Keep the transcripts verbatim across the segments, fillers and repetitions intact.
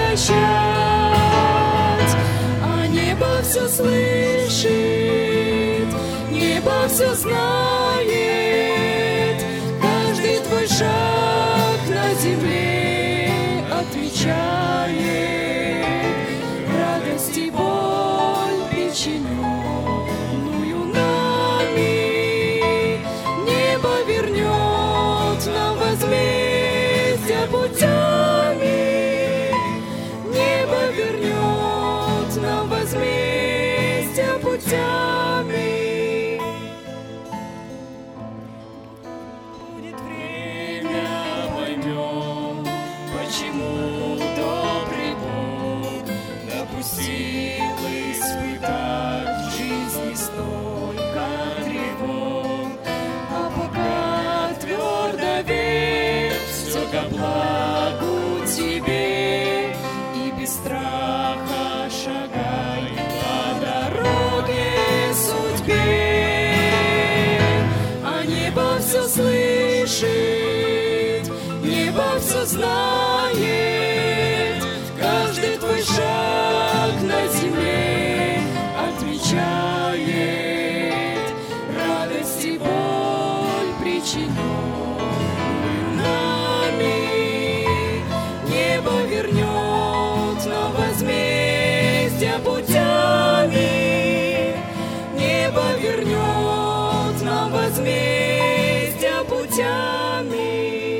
прощать, а небо все слышит, небо все знает, каждый твой шаг на земле отвечает. Радость и боль причиненную нами, небо вернет нам возмездие путями, небо вернет нам возмездие путями. Будет время, поймем, почему добрый Бог допустил испытать в жизни столько тревог. А пока твердо верь, все ко благу тебе, и без страха шагай по дороге судьбе. А небо все слышит, небо все знает, каждый твой шаг на земле отвечает. Радость и боль причиненную нами, небо вернет нам возмездие путями, небо вернет нам возмездие путями.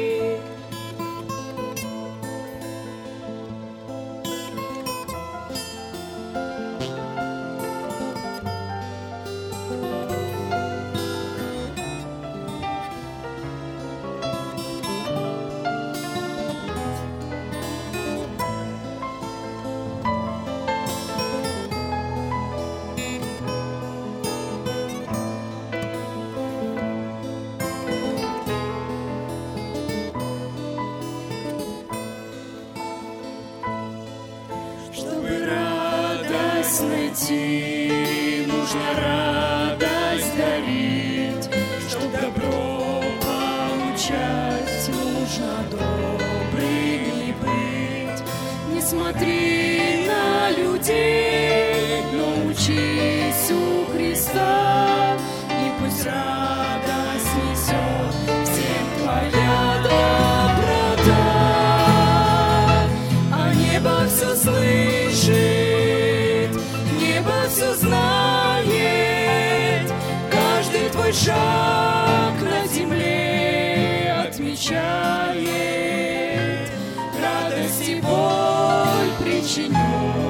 Чтобы радость найти, нужно радость дарить. Чтоб добро получать, нужно добрым быть. Не смотри на людей, но учись у Христа, и пусть радость несет всем твоя доброта. А небо все слышит, небо все знает, каждый твой шаг на земле отмечает. Радость и боль причиненную